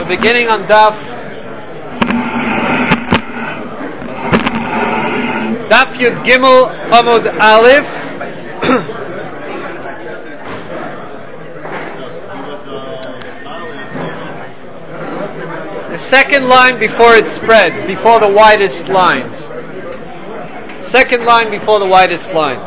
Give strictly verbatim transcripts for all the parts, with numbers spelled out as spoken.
beginning on Daf Daf Yud Gimel Amud Aleph. The second line before it spreads, before the widest lines. Second line before the widest lines.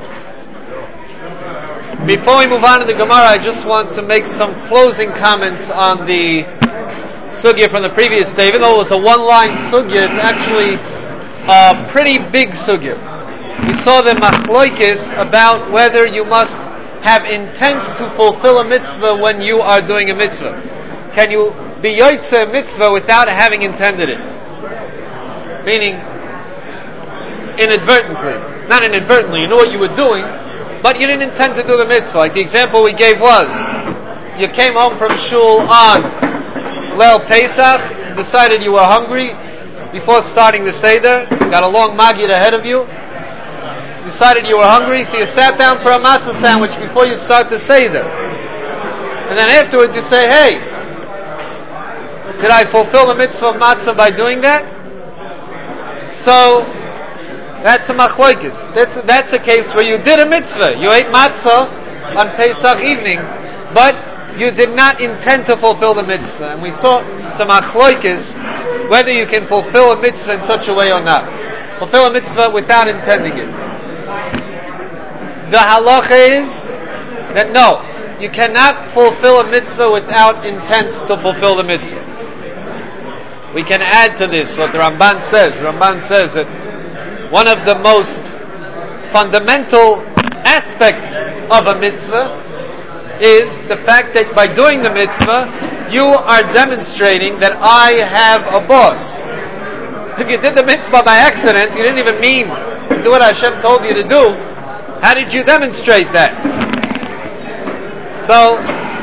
Before we move on to the Gemara, I just want to make some closing comments on the sugya from the previous day. Even though it was a one-line sugya, it's actually a pretty big sugya. We saw the machloikis about whether you must have intent to fulfill a mitzvah when you are doing a mitzvah. Can you be yoytze a mitzvah without having intended it? Meaning, inadvertently. Not inadvertently, you knew what you were doing, but you didn't intend to do the mitzvah. Like the example we gave was, you came home from shul on Leil Pesach, decided you were hungry before starting the Seder, got a long magid ahead of you, decided you were hungry, so you sat down for a matzah sandwich before you start the Seder. And then afterwards you say, hey, did I fulfill the mitzvah of matzah by doing that? So, that's a machloikis. That's, that's a case where you did a mitzvah. You ate matzah on Pesach evening, but you did not intend to fulfill the mitzvah. And we saw some machloikis whether you can fulfill a mitzvah in such a way or not. Fulfill a mitzvah without intending it. The halacha is that no, you cannot fulfill a mitzvah without intent to fulfill the mitzvah. We can add to this what the Ramban says. The Ramban says that one of the most fundamental aspects of a mitzvah is the fact that by doing the mitzvah, you are demonstrating that I have a boss. If you did the mitzvah by accident, you didn't even mean to do what Hashem told you to do, how did you demonstrate that? So,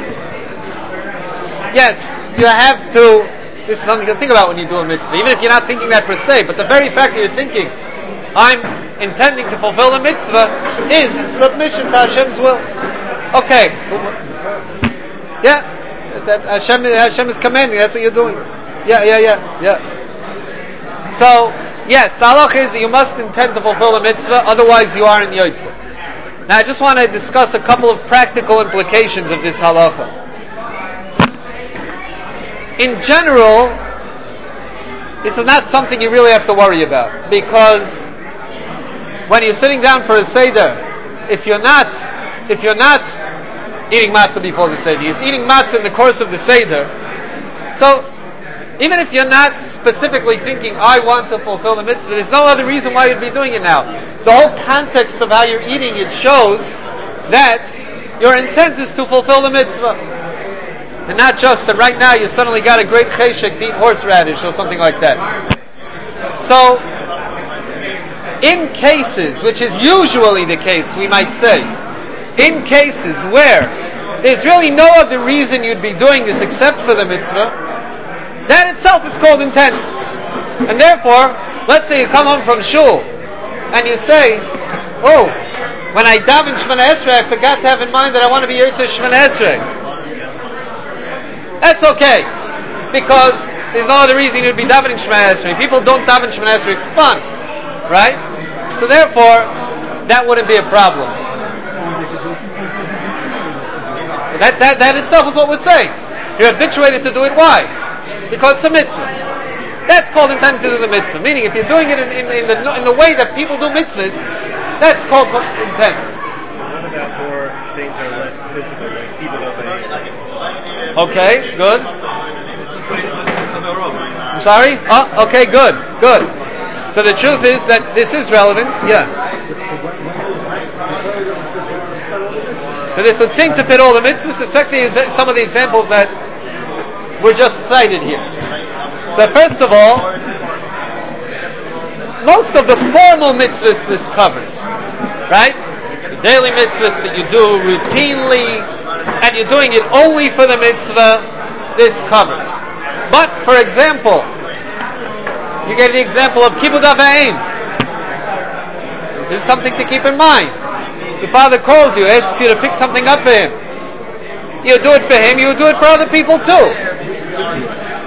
yes, you have to, this is something to think about when you do a mitzvah, even if you're not thinking that per se, but the very fact that you're thinking, I'm intending to fulfill the mitzvah, is submission to Hashem's will. Okay. Yeah. That Hashem, Hashem is commanding, that's what you're doing. Yeah, yeah, yeah, yeah. So, yes, the halacha is that you must intend to fulfill the mitzvah, otherwise you aren't yoytze. Now I just want to discuss a couple of practical implications of this halacha. In general, this is not something you really have to worry about, because when you're sitting down for a Seder, if you're not, if you're not eating matzah before the Seder, you're eating matzah in the course of the Seder, so even if you're not specifically thinking, I want to fulfill the mitzvah, there's no other reason why you'd be doing it now. The whole context of how you're eating it shows that your intent is to fulfill the mitzvah. And not just that right now you suddenly got a great cheshek to eat horseradish or something like that. So, in cases, which is usually the case, we might say, in cases where there's really no other reason you'd be doing this except for the mitzvah, that itself is called intent. And therefore, let's say you come home from shul and you say, oh, when I daven Shemona Esrei, I forgot to have in mind that I want to be Yirtzeh Shemona Esrei. That's okay, because there's no other reason you'd be davening Shemona Esrei. People don't daven Shemona Esrei for fun, right? So therefore, that wouldn't be a problem. That, that, that itself is what we're saying. You're habituated to do it. Why? Because it's a mitzvah. That's called intent to do the mitzvah. Meaning, if you're doing it in, in, in, the, in the way that people do mitzvahs, that's called intent. What about more things that are less physical, like people of a... Okay, good. I'm sorry? Oh, okay, good, good. So the truth is that this is relevant. Yeah. So this would seem to fit all the mitzvahs, except some of the examples that were just cited here. So first of all, most of the formal mitzvahs this covers, right? The daily mitzvahs that you do routinely, and you're doing it only for the mitzvah, this covers. But, for example, you get the example of Kibud Av V'Em. This is something to keep in mind. The father calls you, asks you to pick something up for him. You do it for him, you do it for other people too.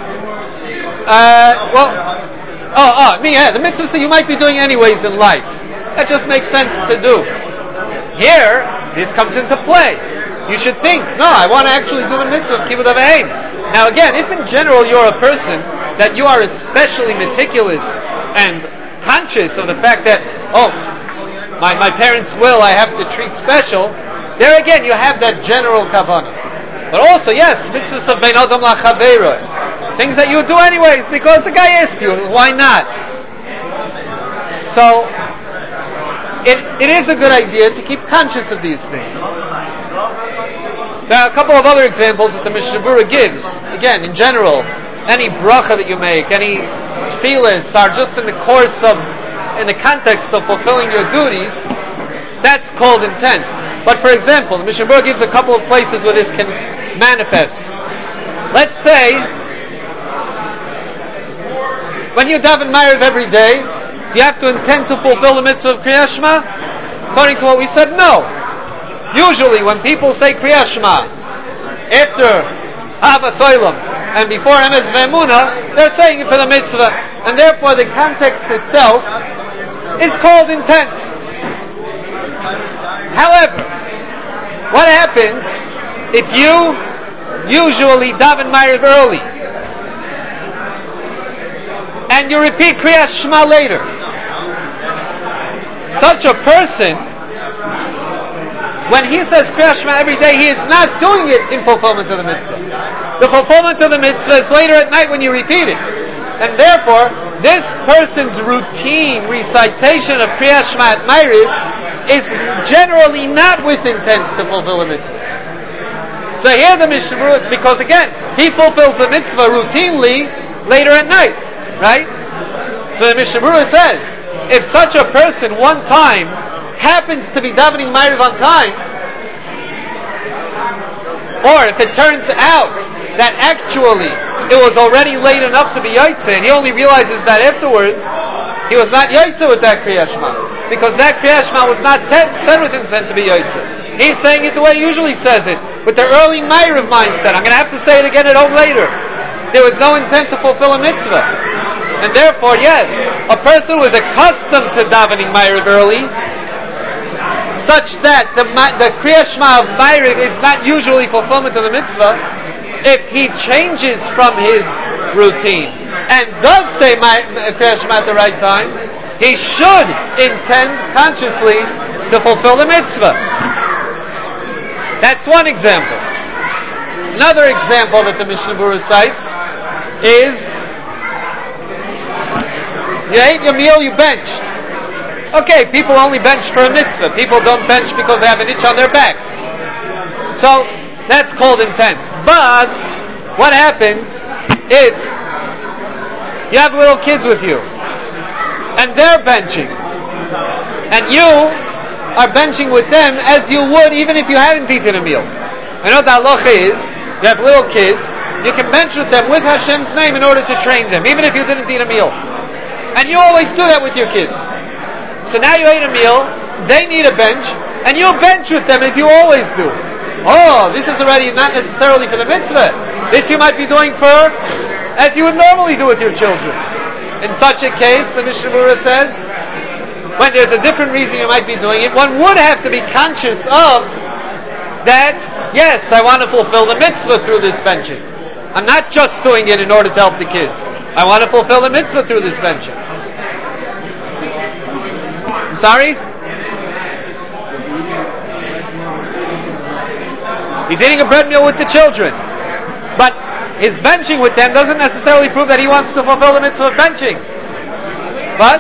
Uh, well, oh, oh, me, yeah, the mitzvahs that you might be doing anyways in life. That just makes sense to do. Here, this comes into play. You should think, no, I want to actually do the mitzvah of kibbud av v'hem. Now again, if in general you're a person that you are especially meticulous and conscious of the fact that, oh, my, my parents' will I have to treat special, there again you have that general kavanah. But also, yes, mitzvahs of bein adam lachaveiro, things that you would do anyways because the guy asked you, why not? So, it, it is a good idea to keep conscious of these things. There are a couple of other examples that the Mishnah Berurah gives. Again, in general, any bracha that you make, any tefillas are just in the course of, in the context of fulfilling your duties, that's called intent. But for example, the Mishnah Berurah gives a couple of places where this can manifest. Let's say, when you daven Ma'ariv every day, do you have to intend to fulfill the mitzvah of Kriyat Shema? According to what we said, no. Usually, when people say Kriyat Shema after Ahavas Olam and before Emes Ve'emunah, they're saying it for the mitzvah, and therefore the context itself is called intent. However, what happens if you usually daven Ma'ariv early and you repeat Kriyat Shema later? Such a person, when he says Kriyat Shema every day, he is not doing it in fulfillment of the mitzvah. The fulfillment of the mitzvah is later at night when you repeat it. And therefore, this person's routine recitation of Kriyat Shema at Ma'ariv is generally not with intent to fulfill the mitzvah. So here the Mishnah Berurah, because again, he fulfills the mitzvah routinely later at night. Right? So the Mishnah Berurah says, if such a person one time happens to be davening Ma'ariv on time, or if it turns out that actually it was already late enough to be Yaitse, and he only realizes that afterwards, he was not Yaitse with that Kriyat Shema, because that Kriyat Shema was not te- said with intent to be Yaitse. He's saying it the way he usually says it, with the early Ma'ariv mindset. I'm going to have to say it again at home later. There was no intent to fulfill a mitzvah. And therefore, yes, a person who is accustomed to davening Ma'ariv early, such that the, the Kriyat Shema of Ma'ariv is not usually fulfillment of the mitzvah, if he changes from his routine and does say Kriyat Shema at the right time, he should intend consciously to fulfill the mitzvah. That's one example. Another example that the Mishnah Berurah cites is, you ate your meal, you benched. Okay, people only bench for a mitzvah. People don't bench because they have an itch on their back. So, that's called intent. But, what happens if you have little kids with you, and they're benching, and you are benching with them as you would even if you hadn't eaten a meal? I know what the halacha is, you have little kids, you can bench with them with Hashem's name in order to train them, even if you didn't eat a meal. And you always do that with your kids. So now you ate a meal, they need a bench, and you bench with them as you always do. Oh, this is already not necessarily for the mitzvah. This you might be doing for, as you would normally do with your children. In such a case, the Mishnah Berurah says, when there's a different reason you might be doing it, one would have to be conscious of that, yes, I want to fulfill the mitzvah through this benching. I'm not just doing it in order to help the kids. I want to fulfill the mitzvah through this benching. I'm sorry? He's eating a bread meal with the children. But his benching with them doesn't necessarily prove that he wants to fulfill the mitzvah of benching. But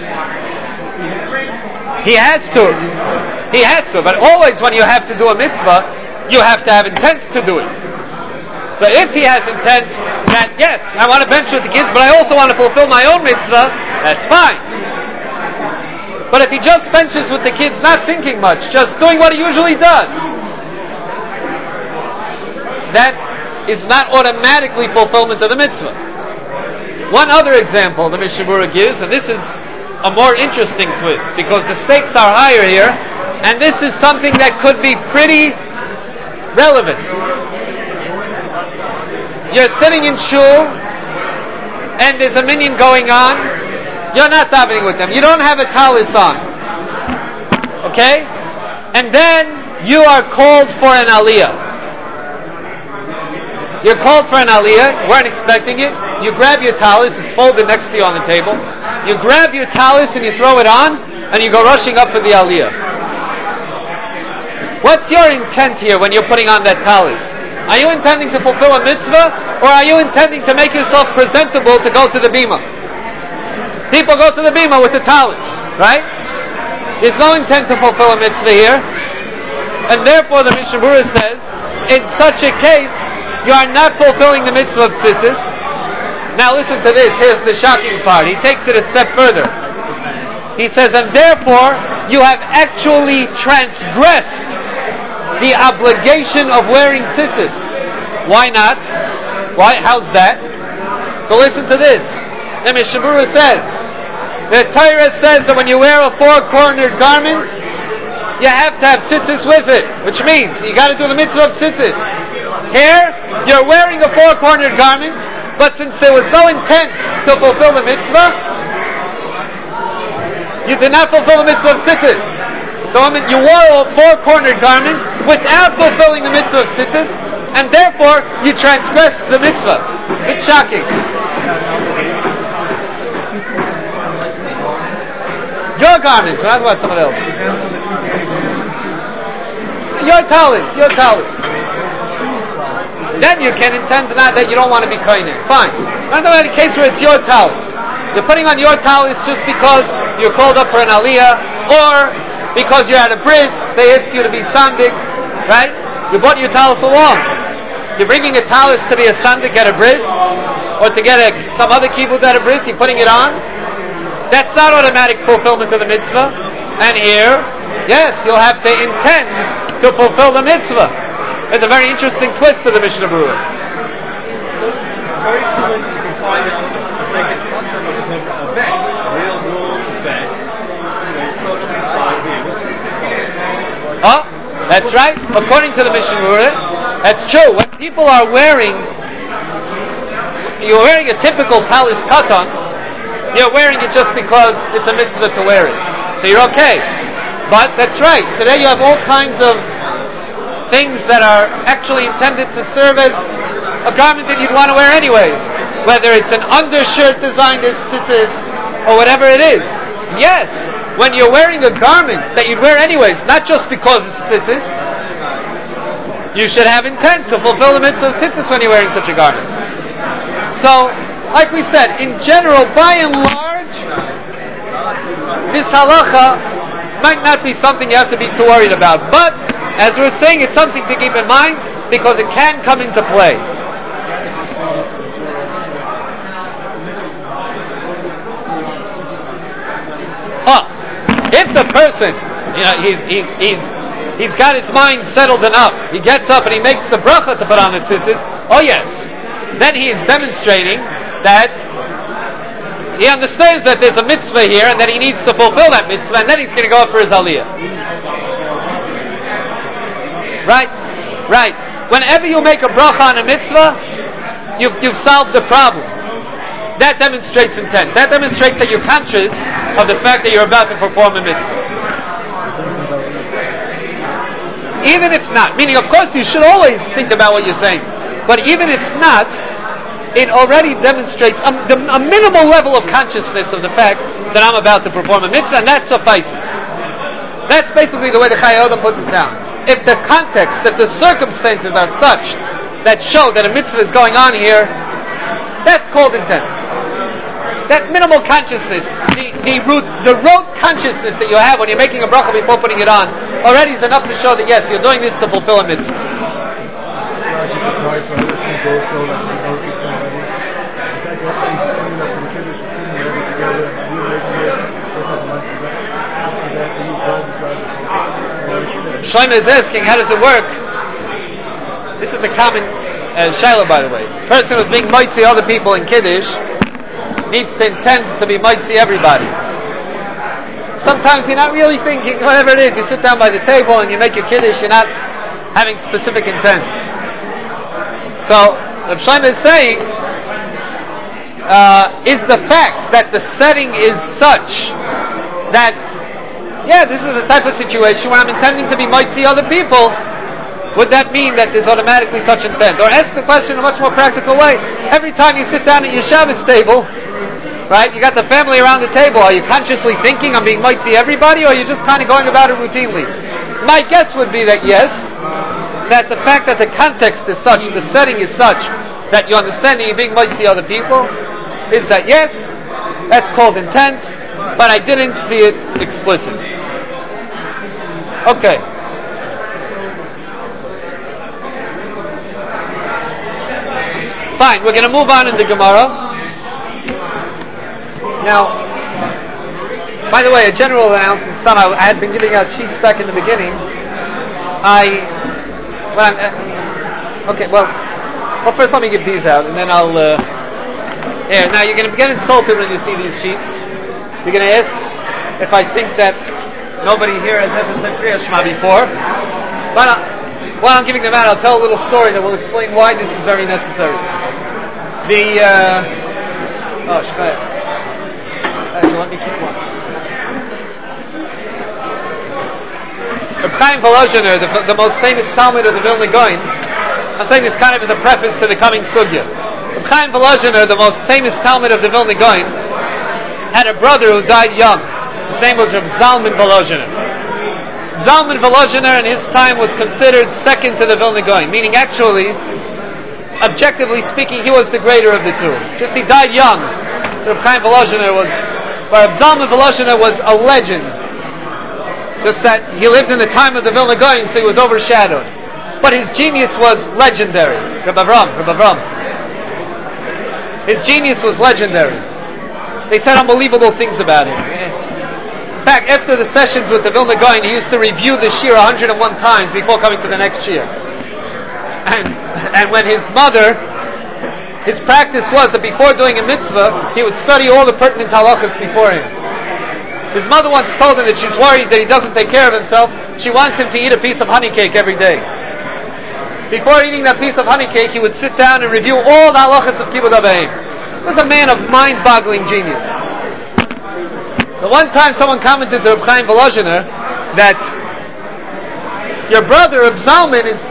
he has to. He has to. But always when you have to do a mitzvah, you have to have intent to do it. So if he has intent that, yes, I want to bench with the kids, but I also want to fulfill my own mitzvah, that's fine. But if he just benches with the kids, not thinking much, just doing what he usually does, that is not automatically fulfillment of the mitzvah. One other example the Mishnah Berurah gives, and this is a more interesting twist, because the stakes are higher here, and this is something that could be pretty relevant. You're sitting in shul, and there's a minyan going on, you're not davening with them. You don't have a talis on. Okay? And then you are called for an aliyah. You're called for an aliyah, weren't expecting it. You grab your talis, it's folded next to you on the table. You grab your talis and you throw it on, and you go rushing up for the aliyah. What's your intent here when you're putting on that talis? Are you intending to fulfill a mitzvah, or are you intending to make yourself presentable to go to the bima? People go to the bima with the talis, right? There's no intent to fulfill a mitzvah here, and therefore the Mishnah Berurah says, in such a case, you are not fulfilling the mitzvah of tzitzis. Now listen to this, here's the shocking part. He takes it a step further. He says, and therefore, you have actually transgressed the obligation of wearing tzitzis. Why not? Why? How's that? So listen to this. The Mishnah Berurah says, the Torah says that when you wear a four-cornered garment, you have to have tzitzis with it, which means you got to do the mitzvah of tzitzis. Here, you're wearing a four-cornered garment, but since there was no intent to fulfill the mitzvah, you did not fulfill the mitzvah of tzitzis. So I mean, you wore a four-cornered garment without fulfilling the mitzvah of tzitzis, and therefore you transgressed the mitzvah. It's shocking. Your garments, we're not about someone else. Your talis, your talis. Then you can intend not that you don't want to be koinen. Fine. Not about a case where it's your talis. You're putting on your talis just because you're called up for an aliyah, or because you're at a bris, they ask you to be sandik, right? You brought your talis along. You're bringing a talis to be a sandik at a bris, or to get a, some other kibbutz at a bris, you're putting it on. That's not automatic fulfillment of the mitzvah. And here, yes, you'll have to intend to fulfill the mitzvah. It's a very interesting twist to the Mishnah Berurah. Very common you can find it like a concept of a vest, a real wool vest. You know, it's supposed to be side here. Oh, that's right. According to the Mishnah Berurah, that's true. When people are wearing, you're wearing a typical talis katan, you're wearing it just because it's a mitzvah to wear it. So you're okay. But that's right. Today you have all kinds of things that are actually intended to serve as a garment that you'd want to wear anyways. Whether it's an undershirt designed as tzitzis or whatever it is. Yes, when you're wearing a garment that you'd wear anyways, not just because it's tzitzis, you should have intent to fulfill the mitzvah of tzitzis when you're wearing such a garment. So, like we said, in general, by and large, this halacha might not be something you have to be too worried about. But, as we're saying, it's something to keep in mind because it can come into play. Huh. If the person, you know, he's, he's, he's, he's got his mind settled enough, he gets up and he makes the bracha to put on the tzitzis, oh yes, then he is demonstrating that he understands that there's a mitzvah here and that he needs to fulfill that mitzvah, and then he's going to go up for his aliyah. Right? Right. Whenever you make a bracha on a mitzvah, you've, you've solved the problem. That demonstrates intent. That demonstrates that you're conscious of the fact that you're about to perform a mitzvah. Even if not, meaning of course you should always think about what you're saying, but even if not, it already demonstrates a, a minimal level of consciousness of the fact that I'm about to perform a mitzvah, and that suffices. That's basically the way the Chai Odom puts it down. If the context, if the circumstances are such that show that a mitzvah is going on here, that's called intent. That minimal consciousness, the the root, the rote consciousness that you have when you're making a bracha before putting it on, already is enough to show that yes, you're doing this to fulfill a mitzvah. Shlomo is asking, how does it work? This is a common uh, shayla, by the way. The person who's being moitzi other people in Kiddush needs to intend to be moitzi everybody. Sometimes you're not really thinking, whatever it is, you sit down by the table and you make your Kiddush, you're not having specific intent. So, Rav Shlomo is saying, uh, is the fact that the setting is such that, yeah, this is the type of situation where I'm intending to be mitzi other people. Would that mean that there's automatically such intent? Or ask the question in a much more practical way. Every time you sit down at your Shabbos table, right, you got the family around the table, are you consciously thinking I'm being mitzi everybody, or are you just kind of going about it routinely? My guess would be that yes, that the fact that the context is such, the setting is such, that you understand that you're being mitzi other people, is that yes, that's called intent, but I didn't see it explicit. Okay. Fine, we're going to move on in the Gemara. Now, by the way, a general announcement. Son, I, I had been giving out sheets back in the beginning. I, well, I'm, uh, okay, well, well, first let me give these out, and then I'll, uh, here, now you're going to get insulted when you see these sheets. You're going to ask if I think that nobody here has ever said Kriya Shema before. But uh, while I'm giving them out, I'll tell a little story that will explain why this is very necessary. The, uh, oh, Shkaya. Uh, you let me keep one. Reb Chaim Volozhiner, the, the most famous Talmud of the Vilna Gaon, I'm saying this kind of as a preface to the coming sugya. Reb Chaim Volozhiner, the most famous Talmud of the Vilna Gaon, had a brother who died young. His name was Reb Zalman Volozhiner. Zalman Volozhiner in his time was considered second to the Vilna Gaon, meaning actually, objectively speaking, he was the greater of the two. Just he died young. So Reb Chaim Volozhiner was, but Reb Zalman Volozhiner was a legend. Just that he lived in the time of the Vilna Gaon, so he was overshadowed. But his genius was legendary. Reb Avram, Reb Avram. His genius was legendary. They said unbelievable things about him. In fact, after the sessions with the Vilna Gaon, he used to review the shir one hundred one times before coming to the next shir. And, and when his mother, his practice was that before doing a mitzvah, he would study all the pertinent halachas beforehand. His mother once told him that she's worried that he doesn't take care of himself. She wants him to eat a piece of honey cake every day. Before eating that piece of honey cake, he would sit down and review all the halachas of Kibbutz Avayim. He was a man of mind-boggling genius. So one time someone commented to Reb Chaim Volozhiner that your brother, Reb Zalman, is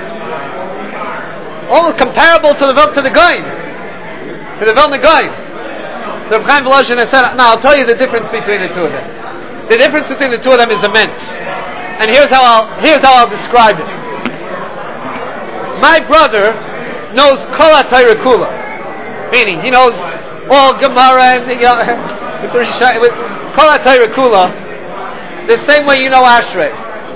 almost comparable to the to the Gaon, to the Vilna Gaon. So Reb Chaim Volozhiner said, no, I'll tell you the difference between the two of them. The difference between the two of them is immense. And here's how I'll, here's how I'll describe it. My brother knows Kol HaTorah Kula. Meaning, he knows all Gemara and you know, with Kol HaTorah Kula the same way you know Ashrei.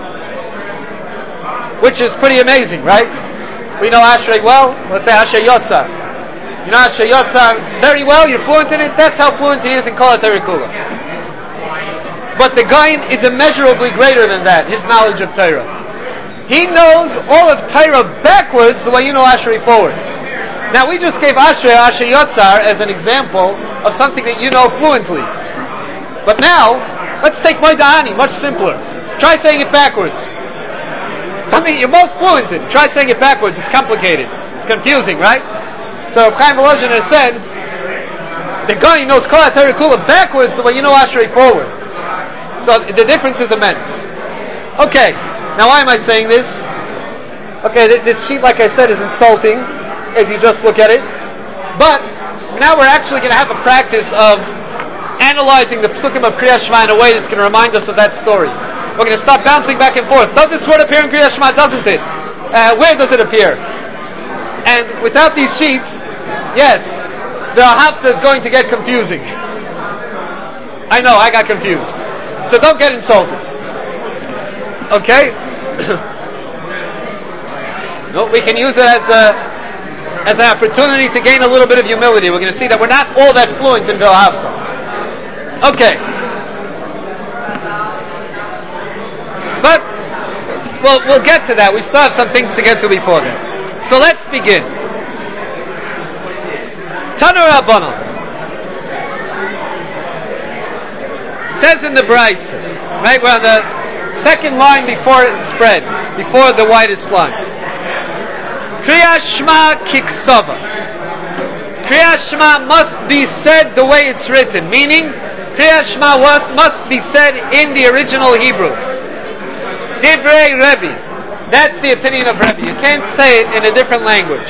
Which is pretty amazing, right? We know Ashrei well. Let's say Ashrei Yotzar. You know Ashrei Yotzar very well, you're fluent in it. That's how fluent he is in Kol HaTorah Kula. But the Gaon is immeasurably greater than that, his knowledge of Torah. He knows all of Torah backwards the way you know Ashrei forward. Now we just gave Ashrei, Ashrei Yotzar as an example of something that you know fluently. But now, let's take Moeda'ani, much simpler. Try saying it backwards. Something you're most fluent in. Try saying it backwards. It's complicated. It's confusing, right? So Chaim Volozhiner said, the guy knows Kol HaTorah Kula backwards the way you know Ashrei forward. So the difference is immense. Okay, now why am I saying this? Okay, th- this sheet, like I said, is insulting if you just look at it. But now we're actually going to have a practice of analyzing the psukim of Kriya Shema in a way that's going to remind us of that story. We're going to stop bouncing back and forth. Does this word appear in Kriya Shema? Doesn't it? Uh, where does it appear? And without these sheets, yes, the hafta is going to get confusing. I know, I got confused. So don't get insulted. Okay? No, we can use it as a as an opportunity to gain a little bit of humility. We're going to see that we're not all that fluent in Vilhavta. Okay. But we'll, we'll get to that. We still have some things to get to before that. So let's begin. Tanu Rabbanon says in the Brisa, right, we're on the second line before it spreads, before the widest lines. Kriya Shema Kiksava. Kriyat Shema must be said the way it's written, meaning Kriyat Shema was, must be said in the original Hebrew. Divrei Rebbe. That's the opinion of Rebbe. You can't say it in a different language.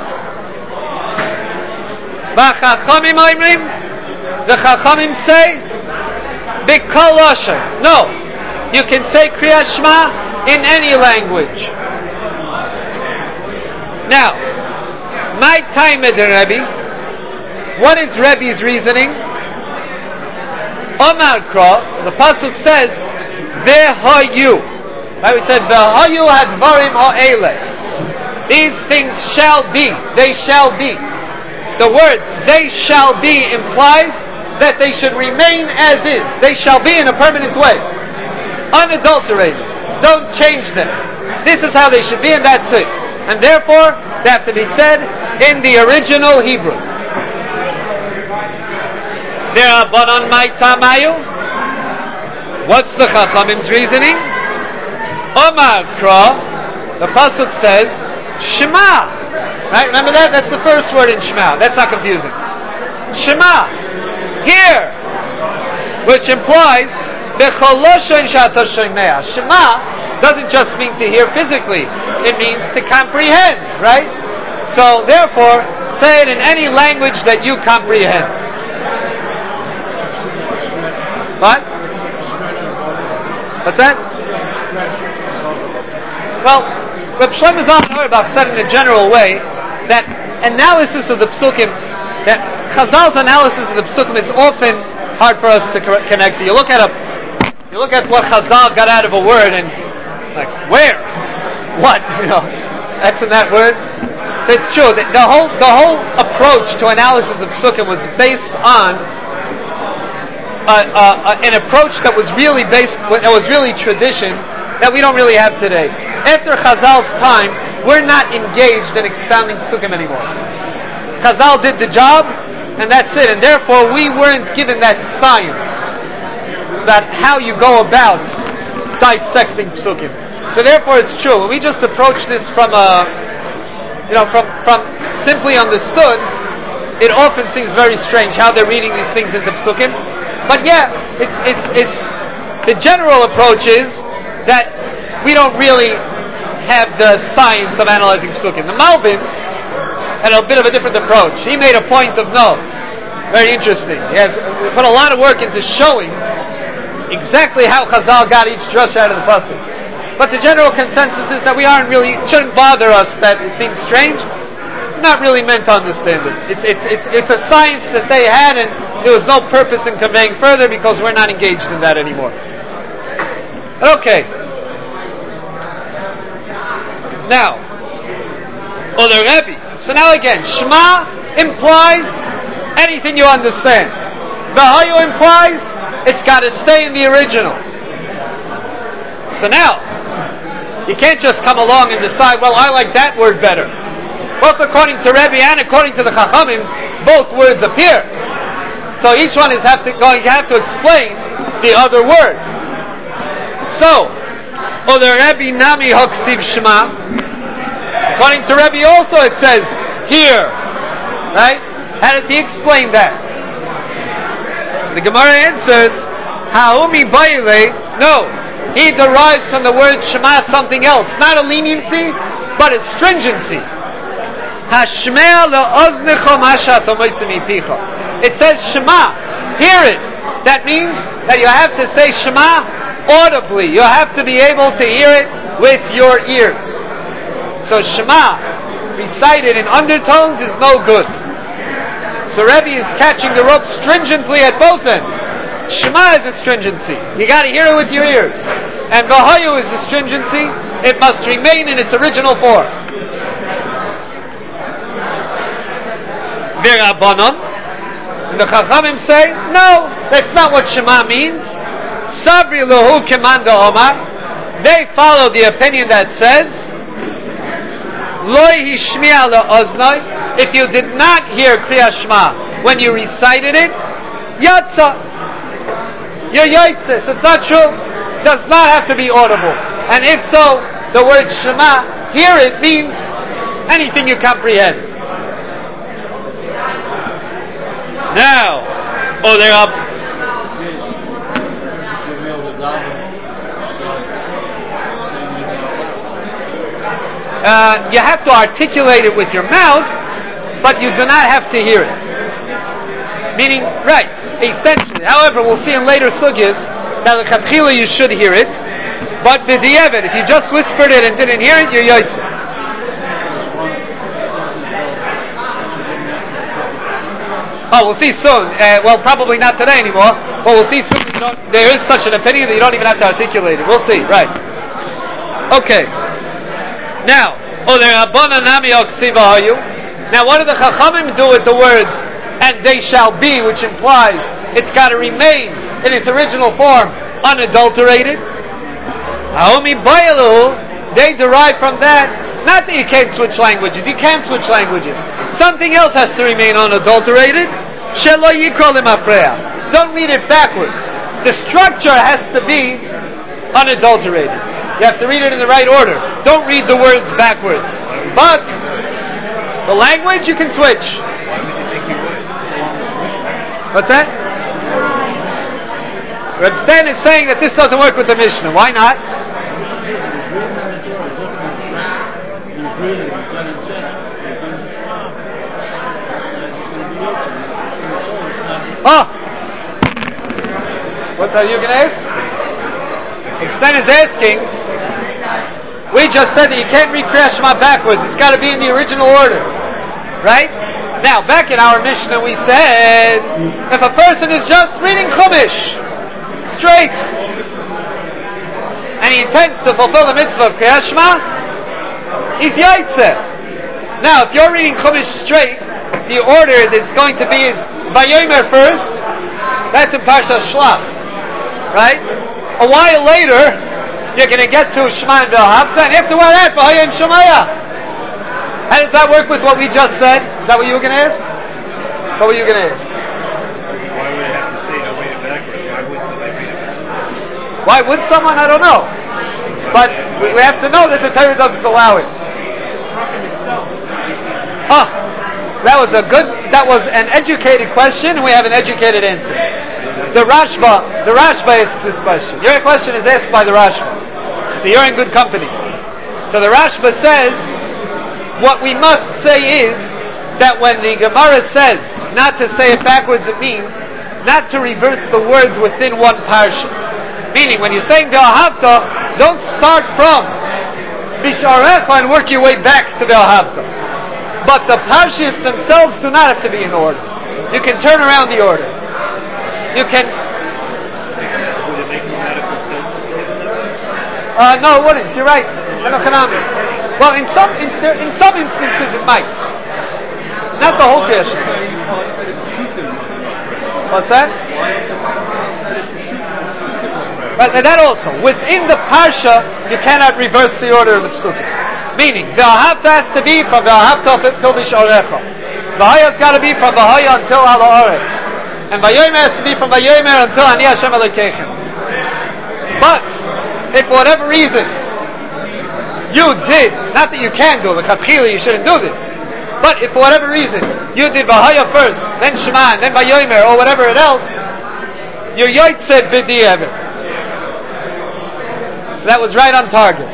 V'chachamim oimrim. The Chachamim say B'kol lashon. No. You can say Kriyat Shema in any language. Now, my time at the Rebbe. What is Rebbe's reasoning? Omar Kra, the pasuk says, Ve'hayu. Right? We said, Ve'hayu hadvarim ha'ele. These things shall be. They shall be. The words, they shall be, implies that they should remain as is. They shall be in a permanent way. Unadulterated. Don't change them. This is how they should be, and that's it. And therefore, they have to be said in the original Hebrew. There are Banon Mai Tamayu. What's the Chachamim's reasoning? Omar Kra, the pasuk says Shema. Right? Remember that? That's the first word in Shema. That's not confusing. Shema. Hear. Which implies Shema doesn't just mean to hear physically. It means to comprehend. Right? So therefore, say it in any language that you comprehend. What? What's that? Well, Reb Shlomo Zalman Auerbach said in a general way that analysis of the psukim, that Chazal's analysis of the psukim is often hard for us to connect to. You look at a, you look at what Chazal got out of a word, and like where, what, you know, that's in that word. So it's true. The, the whole the whole approach to analysis of psukim was based on. Uh, uh, an approach that was really based, that was really tradition, that we don't really have today. After Chazal's time, we're not engaged in expounding psukim anymore. Chazal did the job, and that's it. And therefore, we weren't given that science, that how you go about dissecting psukim. So therefore, it's true. When we just approach this from a, you know, from from simply understood, it often seems very strange how they're reading these things into psukim. But yeah, it's it's it's the general approach is that we don't really have the science of analyzing psukim. The Malvin had a bit of a different approach. He made a point of no, very interesting. He has put a lot of work into showing exactly how Chazal got each drush out of the pasuk. But the general consensus is that we aren't really, it shouldn't bother us that it seems strange. Not really meant to understand it. It's it's it's it's a science that they had, and there was no purpose in conveying further because we're not engaged in that anymore. Okay. Now, other Rebbe. So now again, Shema implies anything you understand. V'hayu implies it's got to stay in the original. So now, you can't just come along and decide, well, I like that word better. Both according to Rebbe and according to the Chachamim, both words appear. So each one is have to, going to have to explain the other word. So, other Rebbe Nami Hoksiv Shema. According to Rebbe also it says here. Right? How does he explain that? So the Gemara answers, Ha'umi Baile, no. He derives from the word Shema something else. Not a leniency, but a stringency. It says Shema, hear it. That means that you have to say Shema audibly. You have to be able to hear it with your ears. So Shema, recited in undertones, is no good. So Rebbe is catching the rope stringently at both ends. Shema is a stringency. You got to hear it with your ears. And V'hayu is a stringency. It must remain in its original form. And the Chachamim say, no, that's not what Shema means. Sabri Lahu Kimanda Omar. They follow the opinion that says, Loi Hishmi'a La'oznai. If you did not hear Kriya Shema when you recited it, Yatsa. You're Yaitzis. It's not true. It does not have to be audible. And if so, the word Shema, hear it, means anything you comprehend. Now, oh, there are. Uh, you have to articulate it with your mouth, but you do not have to hear it. Meaning, right, essentially. However, we'll see in later sugyas that l'chatchila you should hear it, but b'di'evet, if you just whispered it and didn't hear it, you're yotze. Oh, we'll see soon. Uh, well, probably not today anymore, but we'll see soon. You don't, there is such an opinion that you don't even have to articulate it. We'll see, right. Okay. Now, oh, there are nami oksiva you. Now, what do the Chachamim do with the words "and they shall be," which implies it's got to remain in its original form, unadulterated? Haomi bayalu, they derive from that not that you can't switch languages. You can switch languages. Something else has to remain unadulterated. Shelo yikro lemafreya. Don't read it backwards. The structure has to be unadulterated. You have to read it in the right order. Don't read the words backwards. But the language you can switch. Why would you think you would? What's that? Reb Stan is saying that this doesn't work with the Mishnah. Why not? Oh! What are you going to ask? Extend is asking, we just said that you can't read Kriyat Shema backwards. It's got to be in the original order. Right? Now, back in our Mishnah we said, if a person is just reading Chumash, straight, and he intends to fulfill the mitzvah of Kriyat Shema, he's Yaitse. Now, if you're reading Chumash straight, the order that's going to be is Vayomer first, that's in Parsha Shlach. Right? A while later, you're going to get to Shema and V'ahavta, and after that, V'hayim Shemaya. How does that work with what we just said? Is that what you were going to ask? What were you going to ask? Why would it have to say don't read it backwards? Why would somebody read it backwards? Why would someone? I don't know. But we have to know that the Torah doesn't allow it. Oh, that was a good, that was an educated question, and we have an educated answer. The Rashba, the Rashba asks this question. Your question is asked by the Rashba. So you're in good company. So the Rashba says, what we must say is, that when the Gemara says, not to say it backwards, it means, not to reverse the words within one parsha. Meaning, when you're saying V'ahavta, don't start from Bisharecha and work your way back to V'ahavta. But the parshas themselves do not have to be in order. You can turn around the order. You can. Would it make grammatical sense? Uh, no, it wouldn't. You're right. Enochinomics. Well, in some in, there, in some instances it might. Not the whole question. What's that? But that also, within the parsha, you cannot reverse the order of the psukim. Meaning, V'ahavta has to be from V'ahavta until Bisharecha. V'haya has got to be from V'haya until Ha'aretz. And Vayomer has to be from Vayomer until Ani Hashem Elokeichem. But, if for whatever reason, you did, not that you can do it, l'chatchila you shouldn't do this, but if for whatever reason, you did Vahaya first, then Shema, and then Vayomer, or whatever it else, you're Yotzeh B'di'evet. So that was right on target.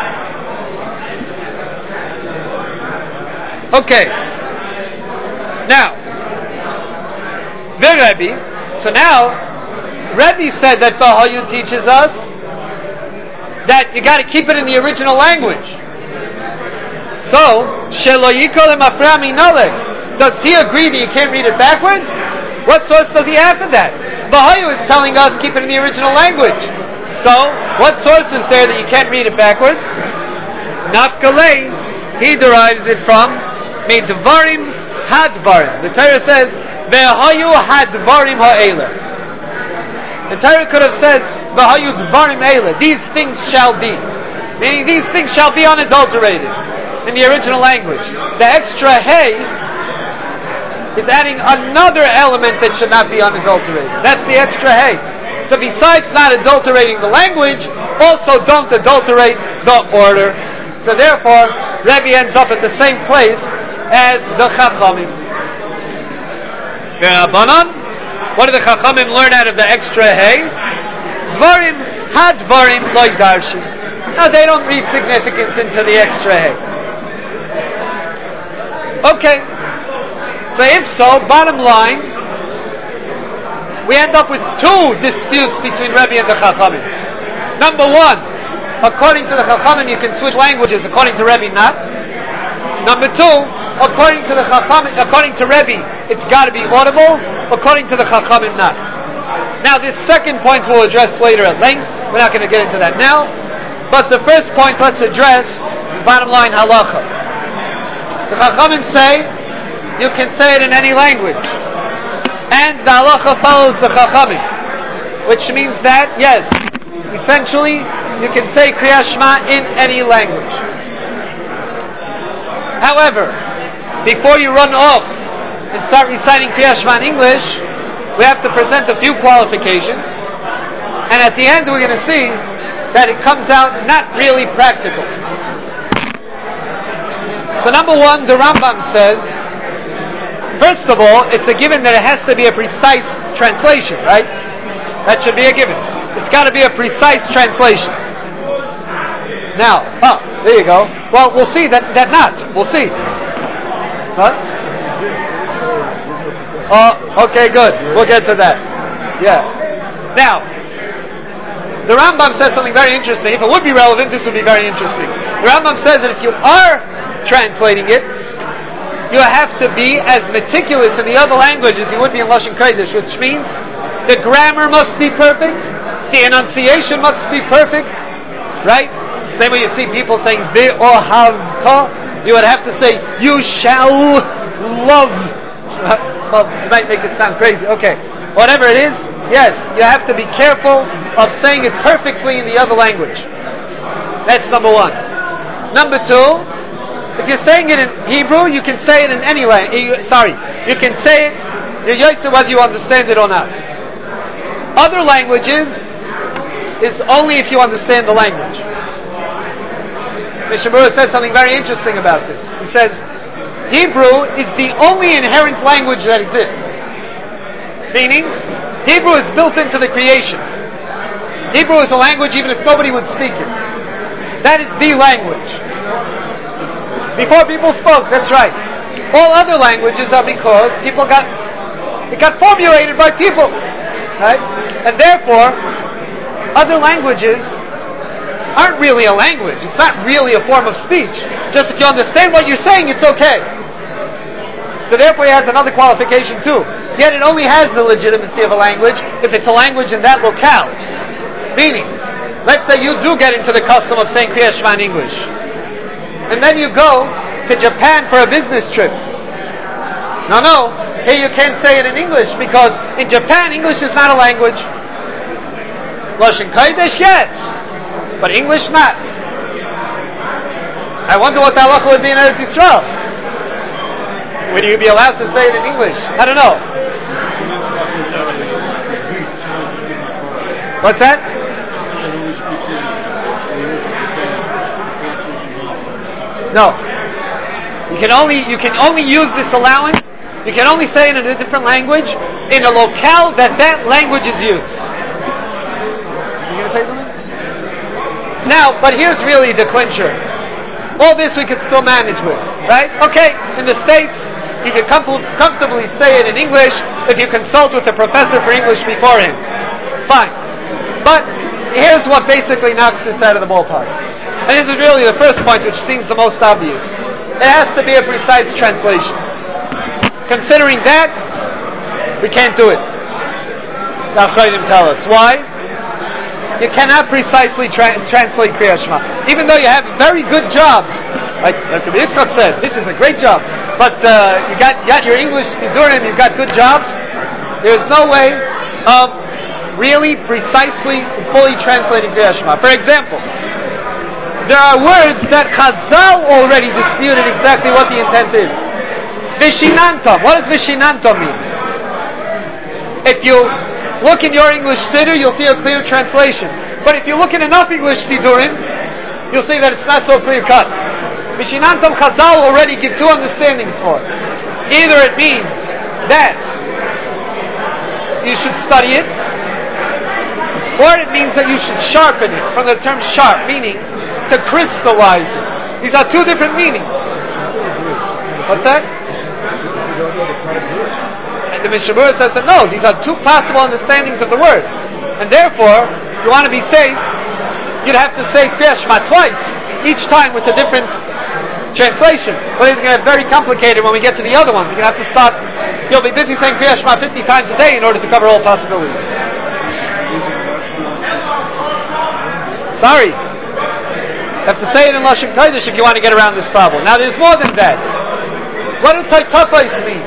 Okay. Now, the Rebbe, so now, Rebbe said that Vahayu teaches us that you got to keep it in the original language. So, Shelo Yikol Mafra Minolek. Does he agree that you can't read it backwards? What source does he have for that? Vahayu is telling us keep it in the original language. So, what source is there that you can't read it backwards? Nafkalei, he derives it from Midvarim Hadvarim. The Torah says, Ve'hayu Hadvarim Ha'ela. The Torah could have said, Ve'hayu Dvarim Ha'ela. These things shall be. Meaning, these things shall be unadulterated in the original language. The extra hey is adding another element that should not be unadulterated. That's the extra hey. So besides not adulterating the language, also don't adulterate the order. So therefore, Rebbe ends up at the same place as the Chachamim. V'Rabbanan, what did the Chachamim learn out of the extra hey? Dvarim hadvarim loy darshin. Now they don't read significance into the extra hey. Okay. So if so, bottom line, we end up with two disputes between Rebbe and the Chachamim. Number one, according to the Chachamim, you can switch languages. According to Rebbe, not. Number two, according to the Chachamim, according to Rebbe, it's got to be audible. According to the Chachamim, not. Now, this second point we'll address later at length. We're not going to get into that now. But the first point, let's address bottom line halacha. The Chachamim say you can say it in any language, and the halacha follows the Chachamim, which means that yes, essentially you can say Kriyas Shema in any language. However, before you run off and start reciting Kriyas Shema in English, we have to present a few qualifications, and at the end we're going to see that it comes out not really practical. So number one, the Rambam says, first of all, it's a given that it has to be a precise translation, right? That should be a given. It's got to be a precise translation. Now, oh, there you go. Well, we'll see that, that not. We'll see. Huh? Oh, okay, good. We'll get to that. Yeah. Now, the Rambam says something very interesting. If it would be relevant, this would be very interesting. The Rambam says that if you are translating it, you have to be as meticulous in the other language as you would be in Lashon Kodesh, which means the grammar must be perfect, the enunciation must be perfect, right? Same way you see people saying ve'ohavta, you would have to say you shall love. Well, it might make it sound crazy. Okay, whatever it is, yes, you have to be careful of saying it perfectly in the other language. That's number one. Number two, if you're saying it in Hebrew, you can say it in any language. Sorry, you can say it, you're yoitzer whether you understand it or not. Other languages is only if you understand the language. Mishnah Berurah says something very interesting about this. He says, Hebrew is the only inherent language that exists. Meaning, Hebrew is built into the creation. Hebrew is a language even if nobody would speak it. That is the language. Before people spoke, that's right. All other languages are because people got, it got formulated by people. Right? And therefore, other languages aren't really a language. It's not really a form of speech. Just if you understand what you're saying, it's okay. So therefore, it has another qualification too. Yet it only has the legitimacy of a language if it's a language in that locale. Meaning, let's say you do get into the custom of saying Kriyas Shema in English, and then you go to Japan for a business trip. No, no, here you can't say it in English because in Japan, English is not a language. Lashon Kodesh, yes, but English not. I wonder what the halacha would be in Eretz Yisrael. Would you be allowed to say it in English? I don't know. What's that? No. You can only you can only use this allowance. You can only say it in a different language in a locale that that language is used. You going to say something? Now, but here's really the clincher. All this we could still manage with, right? Okay, in the States, you can com- comfortably say it in English if you consult with a professor for English beforehand. Fine. But here's what basically knocks this out of the ballpark. And this is really the first point which seems the most obvious. It has to be a precise translation. Considering that, we can't do it. The Achronim tell us. Why? You cannot precisely tra- translate Kriyas Shema. Even though you have very good jobs. Like Rabbi Yitzchak said, this is a great job. But uh, you got, got your English Sidurim, you've got good jobs. There's no way of really precisely and fully translating Kriyas Shema. For example, there are words that Chazal already disputed exactly what the intent is. Vishinantam. What does Vishinantam mean? If you look in your English Siddur, you'll see a clear translation. But if you look in enough English Siddurim, you'll see that it's not so clear cut. Vishinantam Chazal already give two understandings for it. Either it means that you should study it, or it means that you should sharpen it, from the term sharp, meaning to crystallize it. These are two different meanings. What's that? And the Mishnah Berurah says that no, these are two possible understandings of the word. And therefore, if you want to be safe, you'd have to say Kriyas Shema twice, each time with a different translation. But it's going to get very complicated when we get to the other ones. You're going to have to start, you'll be busy saying Kriyas Shema fifty times a day in order to cover all possibilities. Sorry. You have to say it in Lashon Kodesh if you want to get around this problem. Now there's more than that. What do Taitafos mean?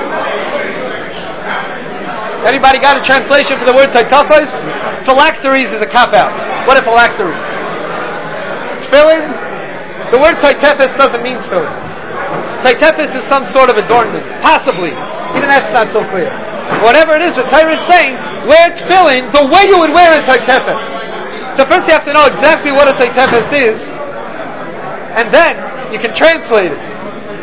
Anybody got a translation for the word Taitafos? Phylacteries is a cop-out. What are phylacteries? Tefillin? The word Taitafos doesn't mean tefillin. Taitafos is some sort of adornment. Possibly. Even that's not so clear. Whatever it is, the Torah is saying, wear tefillin the way you would wear a Taitafos. So first you have to know exactly what a Taitafos is, and then you can translate it.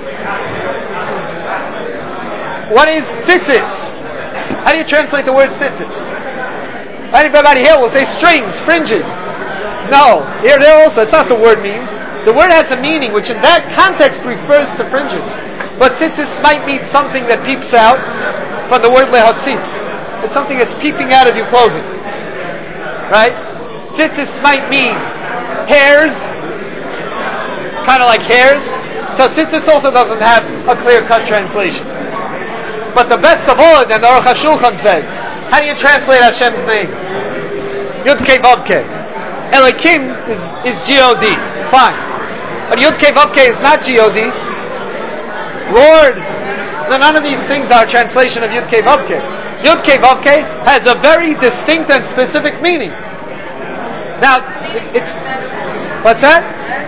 What is tzitzis? How do you translate the word tzitzis? Anybody here will say strings, fringes. No, here there also, it's not the word means. The word has a meaning which in that context refers to fringes. But tzitzis might mean something that peeps out from the word lehotzitz. It's something that's peeping out of your clothing. Right? Tzitzis might mean hairs. It's kind of like hairs. So tzitzis also doesn't have a clear-cut translation. But the best of all of them, the Aruch HaShulchan says, how do you translate Hashem's name? Yud Kei Vav Kei. Elokim is, is G O D. Fine. But Yud Kei Vav Kei is not G O D. Lord. None of these things are a translation of Yud Kei Vav Kei. Yud Kei Vav Kei has a very distinct and specific meaning. Now, it's... What's that?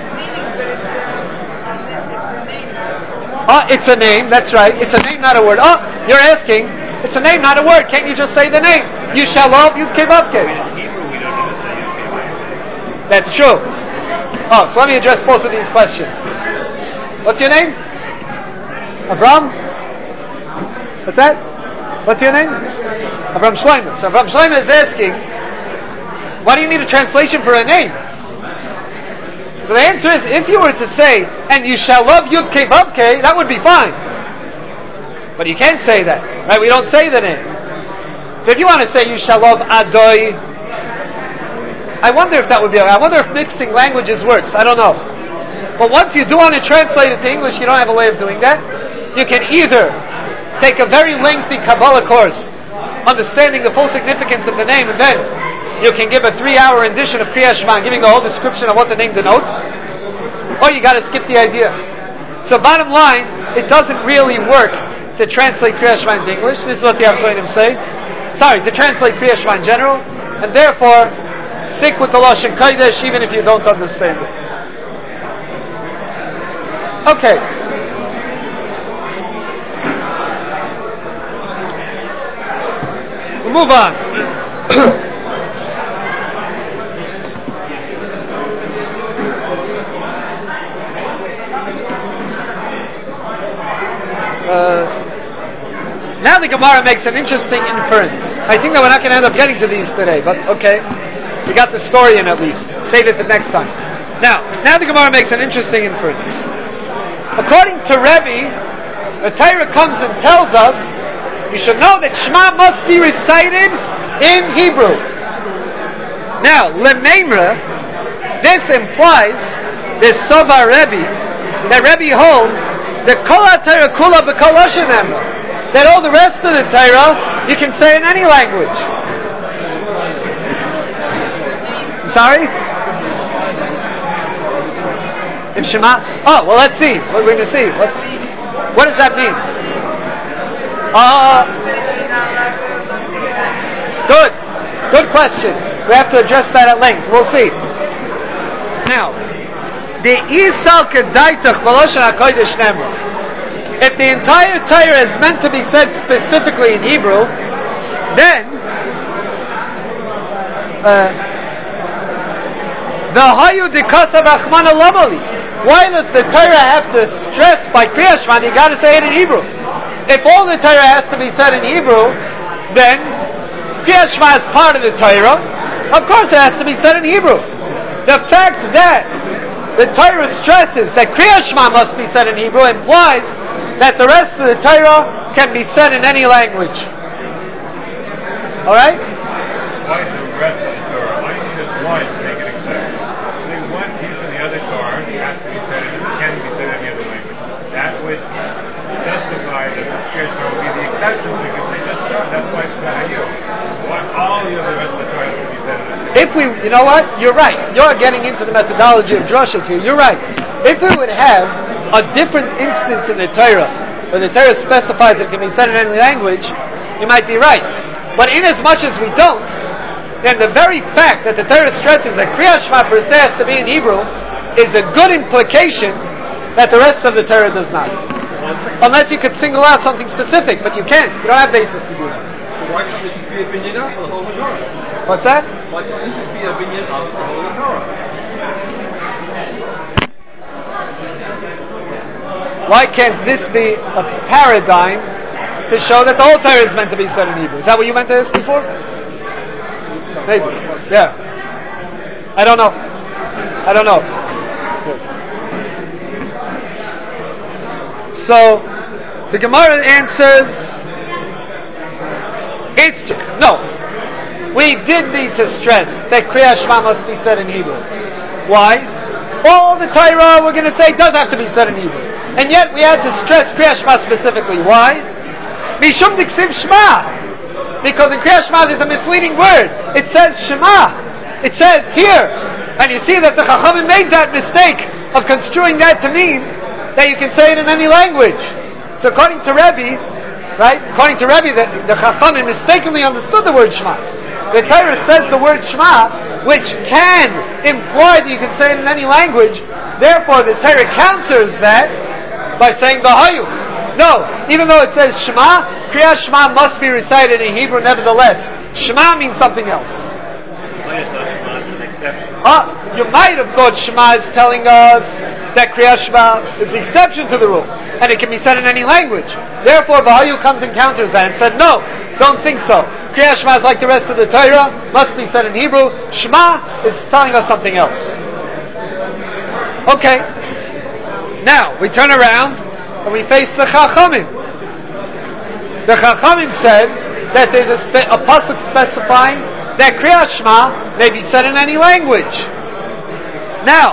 Oh, it's a name, that's right. It's a name, not a word. Oh, you're asking, it's a name, not a word. Can't you just say the name? You shall love Yud Kei Vav Kei. That's true. Oh, so let me address both of these questions. What's your name? Avram? What's that? What's your name? Avram Shlomo. So Avram Shlomo is asking, why do you need a translation for a name? So the answer is, if you were to say, and you shall love Yud Kei Vav Kei, that would be fine. But you can't say that, right? We don't say the name. So if you want to say, you shall love Adoi, I wonder if that would be, I wonder if mixing languages works. I don't know. But once you do want to translate it to English, you don't have a way of doing that. You can either take a very lengthy Kabbalah course, understanding the full significance of the name, and then you can give a three-hour rendition of Kriyas Shema, giving the whole description of what the name denotes, or you got to skip the idea. So bottom line, it doesn't really work to translate Kriyas Shema into English. This is what the Achronim say. Sorry, to translate Kriyas Shema in general, and therefore stick with the Lashon Kodesh even if you don't understand it. Okay. We'll move on. Uh, now the Gemara makes an interesting inference. I think that we're not going to end up getting to these today, but okay. We got the story in at least. Save it for next time. Now, now the Gemara makes an interesting inference. According to Rebbe, the Torah comes and tells us, you should know that Shema must be recited in Hebrew. Now, Lememra, this implies that Sova Rebbe, that Rebbe holds that Kol HaTorah Kula B'Kol Lashon Emra, that all the rest of the Torah you can say in any language. I'm sorry? In Shema? Oh, well, let's see. What we're going to see. What, what does that mean? Uh, good. Good question. We have to address that at length. We'll see. Now, the Isal Kedaitach B'Lashon HaKodesh Nemra. If the entire Torah is meant to be said specifically in Hebrew, then the Hayu Dikasav Achmana Lamali. Why does the Torah have to stress by Kriyas Shema? You got to say it in Hebrew. If all the Torah has to be said in Hebrew, then Kriyas Shema is part of the Torah, of course it has to be said in Hebrew. The fact that the Torah stresses that Kriyas Shema must be said in Hebrew implies that the rest of the Torah can be said in any language. Alright? Why is the rest of the Torah? Why do you just one to make an exception? There's one piece in the other Torah that has to be said in, can be said in any other language. That would justify that Kriyas Shema would be the exception, so you can say just one. That's why it's Tahayu. All the other rest of the Torah has to be said in a If we, you know what? You're right. You're getting into the methodology of drushes here. You're right. If we would have a different instance in the Torah, where the Torah specifies it can be said in any language, you might be right. But in as much as we don't, then the very fact that the Torah stresses that Kriyas Shema per se has to be in Hebrew is a good implication that the rest of the Torah does not. Unless you could single out something specific, but you can't. You don't have basis to do that. Why can't this just be a binyan for the whole Torah? What's that? Why can't this just be a binyan for the whole Torah? Why can't this be a paradigm to show that the whole Torah is meant to be said in Hebrew? Is that what you meant to ask before? Maybe. Yeah. I don't know. I don't know. So, the Gemara answers, it's, no. We did need to stress that Kriyas Shema must be said in Hebrew. Why? All the Torah we're going to say does have to be said in Hebrew. And yet we had to stress Kriyas Shema specifically. Why? Mishum diksiv Shema. Because in Kriyas Shema there's a misleading word. It says Shema. It says here. And you see that the Chachamim made that mistake of construing that to mean that you can say it in any language. So according to Rebbe, right? According to Rebbe, the, the Chachamim mistakenly understood the word Shema. The Torah says the word Shema, which can imply that you can say it in any language. Therefore, the Torah counters that by saying Bahayu. No, even though it says Shema, Kriyas Shema must be recited in Hebrew nevertheless. Shema means something else. Ah, you might have thought Shema is telling us that Kriyas Shema is the exception to the rule, and it can be said in any language. Therefore, Bahayu comes and counters that and said, no, don't think so. Kriyas Shema is like the rest of the Torah, must be said in Hebrew. Shema is telling us something else. Okay. Now, we turn around and we face the Chachamim. The Chachamim said that there's a, spe- a pasuk specifying that Kriyas Shema may be said in any language. Now,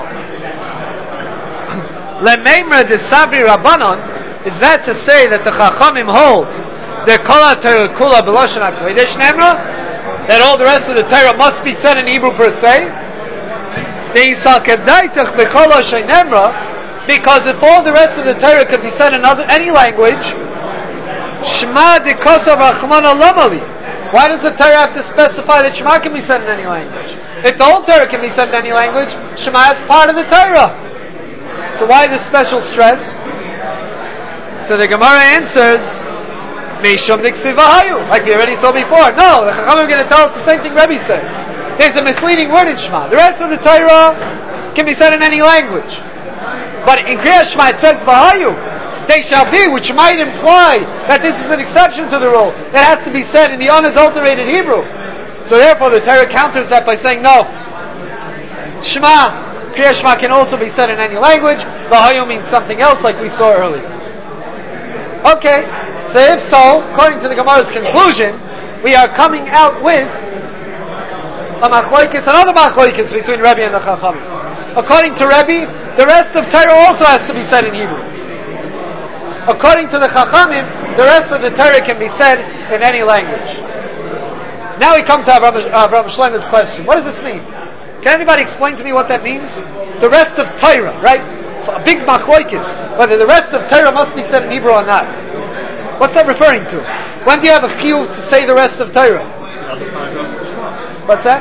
Lemeimra de Sabri Rabbanon, is that to say that the Chachamim hold the Kol HaTorah Kula B'Lashon HaKodesh Nemra, that all the rest of the Torah must be said in Hebrew per se? The Yisal Kedaitach B'Chol HaShay Nemra, because if all the rest of the Torah could be said in other, any language, Shema de Kosav Rachmana Lamali. Why does the Torah have to specify that Shema can be said in any language? If the whole Torah can be said in any language, Shema is part of the Torah. So why the special stress? So the Gemara answers, Meishum Niksivahayu, like we already saw before. No, the Chachamim are going to tell us the same thing Rebbe said. There's a misleading word in Shema. The rest of the Torah can be said in any language. But in Kriyas Shema it says Vahayu, they shall be, which might imply that this is an exception to the rule that has to be said in the unadulterated Hebrew. So therefore the Torah counters that by saying no. Shema, Kriyas Shema can also be said in any language. Vahayu means something else like we saw earlier. Okay, so if so, according to the Gemara's conclusion, we are coming out with a machloikis, another machloikis between Rebbe and the Chachamim. According to Rebbe, the rest of Torah also has to be said in Hebrew. According to the Chachamim, the rest of the Torah can be said in any language. Now we come to Avraham uh, Shlomo's question. What does this mean? Can anybody explain to me what that means? The rest of Torah, right? A big machloikis, whether the rest of Torah must be said in Hebrew or not. What's that referring to? When do you have a chiyuv to say the rest of Torah? What's that?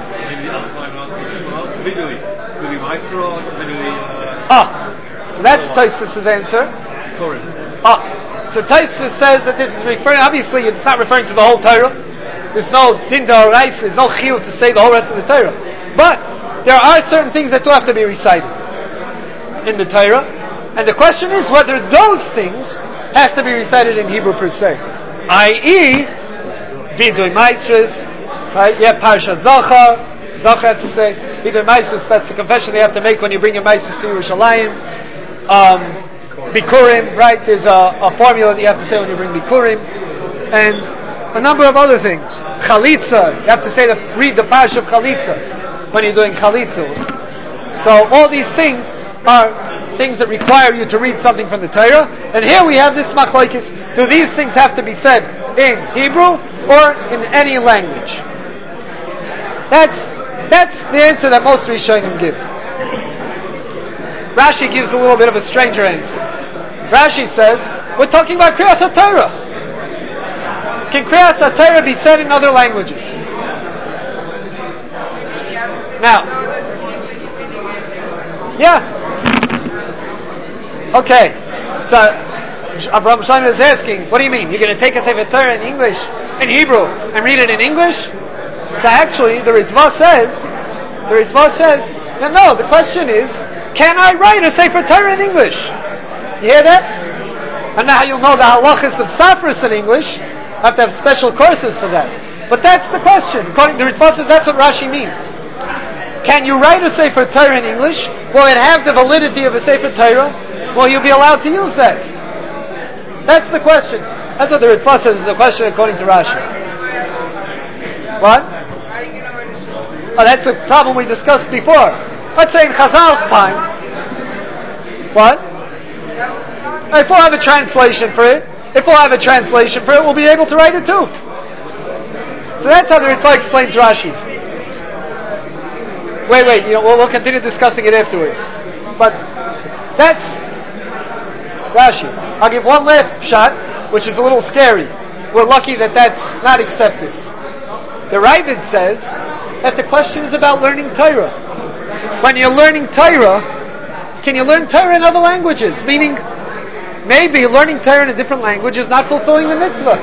Ah, so that's Tosfos' answer. Ah, so Tosfos says that this is referring, obviously it's not referring to the whole Torah. There's no din d'oraisa, there's no chiyuv to say the whole rest of the Torah. But there are certain things that do have to be recited in the Torah, and the question is whether those things have to be recited in Hebrew per se, that is, Vidui Maestras, Right? Yeah, Parsha Zacha. Zacha had to say. Either Maisus, that's the confession they have to make when you bring your Maisus to Yerushalayim. Um, Bikurim, right? There's a, a formula that you have to say when you bring Bikurim. And a number of other things. Chalitza. You have to say the, read the Parsha of Chalitza when you're doing Chalitza. So all these things are things that require you to read something from the Torah. And here we have this machlokes. Do these things have to be said in Hebrew or in any language? That's that's the answer that most Rishonim give. Rashi gives a little bit of a stranger answer. Rashi says, we're talking about Kriyas HaTorah. Can Kriyas HaTorah be said in other languages? Now, yeah. Okay. So, Abraham Shlomo is asking, what do you mean? You're going to take a Sefer Torah in English, in Hebrew, and read it in English? So actually, the Ritva says, the Ritva says, no, no, the question is, can I write a Sefer Torah in English? You hear that? And now you'll know the halachas of Safras in English. I have to have special courses for that. But that's the question. According to the Ritva says, that's what Rashi means. Can you write a Sefer Torah in English? Will it have the validity of a Sefer Torah? Will you be allowed to use that? That's the question. That's what the Ritva says is the question according to Rashi. What? Oh, that's a problem we discussed before. Let's say in Chazal's time. What? If we'll have a translation for it, if we'll have a translation for it, we'll be able to write it too. So that's how the Ritva explains Rashi. Wait, wait, you know, we'll, we'll continue discussing it afterwards. But that's Rashi. I'll give one last shot, which is a little scary. We're lucky that that's not accepted. The Ravid says that the question is about learning Torah. When you're learning Torah, can you learn Torah in other languages? Meaning, maybe learning Torah in a different language is not fulfilling the mitzvah.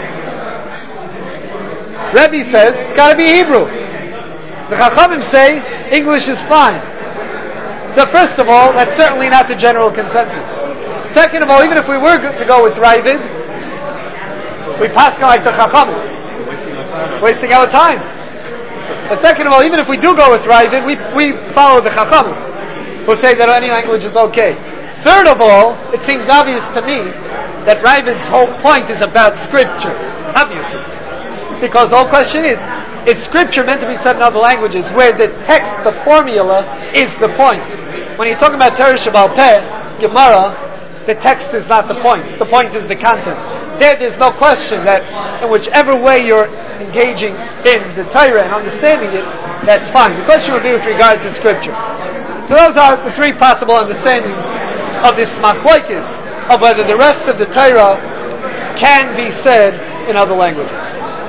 Rebbe says it's got to be Hebrew. The Chachamim say English is fine. So first of all, that's certainly not the general consensus. Second of all, even if we were to go with Ravid, we pass like the Chachamim. Wasting our time. But second of all, even if we do go with Ravid, we we follow the Chachamim, who say that any language is okay. Third of all, it seems obvious to me that Ravid's whole point is about Scripture. Obviously. Because the whole question is, is Scripture meant to be said in other languages where the text, the formula, is the point? When you're talking about Torah Sheba'al Peh, Gemara, the text is not the point. The point is the content. There, there's no question that in whichever way you're engaging in the Torah and understanding it, that's fine. The question would be with regard to Scripture. So those are the three possible understandings of this machlokes of whether the rest of the Torah can be said in other languages.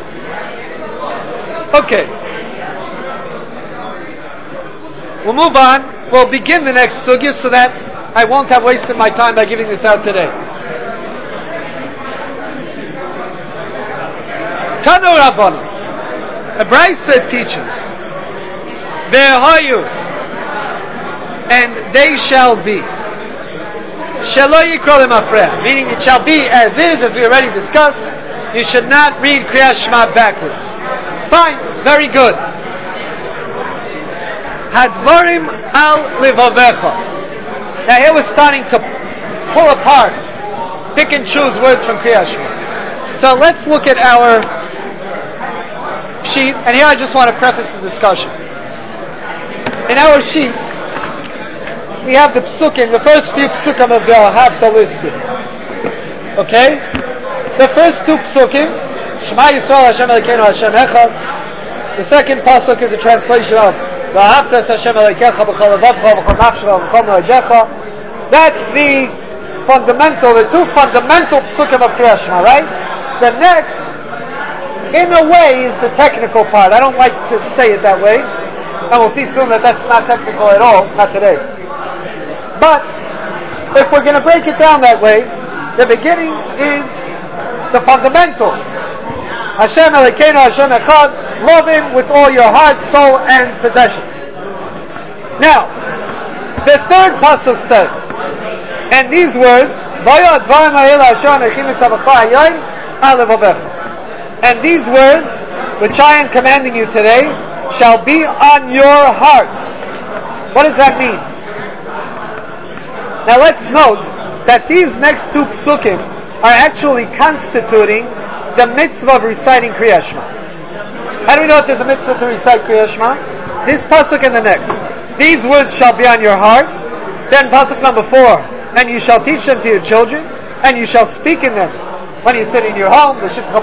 Okay. We'll move on. We'll begin the next sugya so that I won't have wasted my time by giving this out today. Tanu Rabbanan. A Brisa teaches, there are you, and they shall be. Shelo yikro lemafreya, meaning it shall be as is, as we already discussed. You should not read Kriyas Shema backwards. Fine, very good. Hadvarim al livavecha. Now here we're starting to pull apart, pick and choose words from Kriyas Shema. So let's look at our sheet, and here I just want to preface the discussion. In our sheet, we have the psukim, the first few psukim of the Hafta listed. Okay? The first two psukim, Shema Yisrael Hashem Elokeinu Hashem Echad. The second pasuk is a translation of V'ahavta es Hashem Elokecha b'chol levavcha v'chol nafshecha v'chol me'odecha. That's the fundamental, the two fundamental psukim of Kriyas Shema, right? The next, in a way, is the technical part. I don't like to say it that way, and we'll see soon that that's not technical at all, not today. But if we're going to break it down that way, the beginning is the fundamentals. Hashem Elokeinu Hashem Echad, love Him with all your heart, soul, and possession. Now, the third pasuk says, and these words, Vayad Vayim Ha'el Hashem Echim Etzavacha Hayoim Al Levavecha. And these words which I am commanding you today, shall be on your heart. What does that mean? Now let's note that these next two psukim are actually constituting the mitzvah of reciting Kriyat Shema. How do we know that there's a mitzvah to recite Kriyat Shema? This pasuk and the next. These words shall be on your heart. Then pasuk number four, and you shall teach them to your children, and you shall speak in them when you sit in your home. When you sit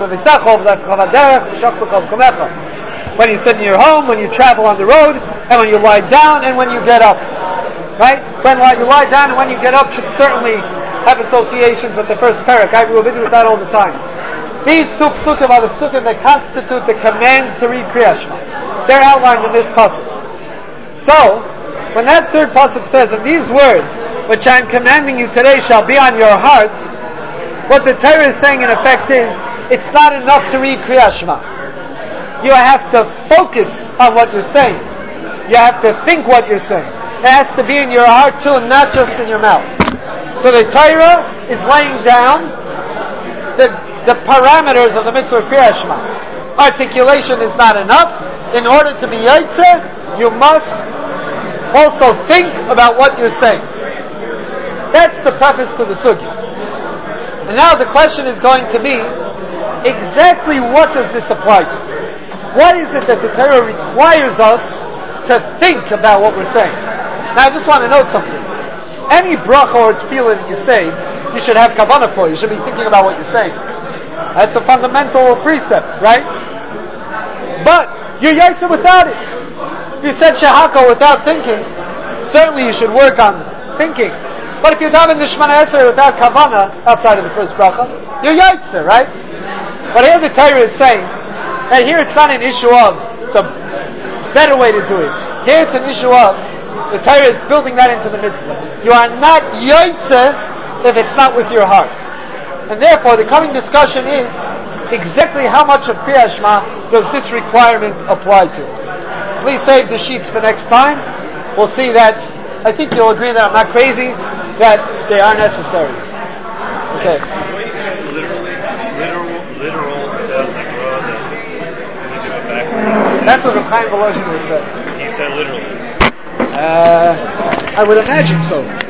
in your home, when you travel on the road, and when you lie down, and when you get up. Right? When you lie down and when you get up should certainly have associations with the first parak. I will be with that all the time. These two psukim are the psukim that constitute the command to read Kriyat Shema. They're outlined in this pasuk. So, when that third pasuk says, and these words, which I am commanding you today, shall be on your heart, what the Torah is saying in effect is, it's not enough to read Kriyat Shema. You have to focus on what you're saying. You have to think what you're saying. It has to be in your heart too, not just in your mouth. So the Torah is laying down the, the parameters of the mitzvah of Kriyat Shema. Articulation is not enough. In order to be Yaitse, you must also think about what you're saying. That's the preface to the sugya. And now the question is going to be, exactly what does this apply to? What is it that the Torah requires us to think about what we're saying? Now I just want to note something. Any bracha or tefillah that you say, you should have kavanah for. You should be thinking about what you're saying. That's a fundamental precept, right? But you're yaitze without it. You said shehaka without thinking. Certainly you should work on thinking. But if you daven the Shemana Esrei without kavanah, outside of the first bracha, you're yaitze, right? But here the Torah is saying that here it's not an issue of the better way to do it. Here it's an issue of the Torah is building that into the mitzvah. You are not yaitze if it's not with your heart. And therefore the coming discussion is exactly how much of Kriyat Shema does this requirement apply to. Please save the sheets for next time. We'll see that, I think you'll agree that I'm not crazy, that they are necessary. Okay. Literally, literal, literal, does the draw that we do it backwards? That's what the Chaim Volozhin would say. He said literally. Uh, I would imagine so.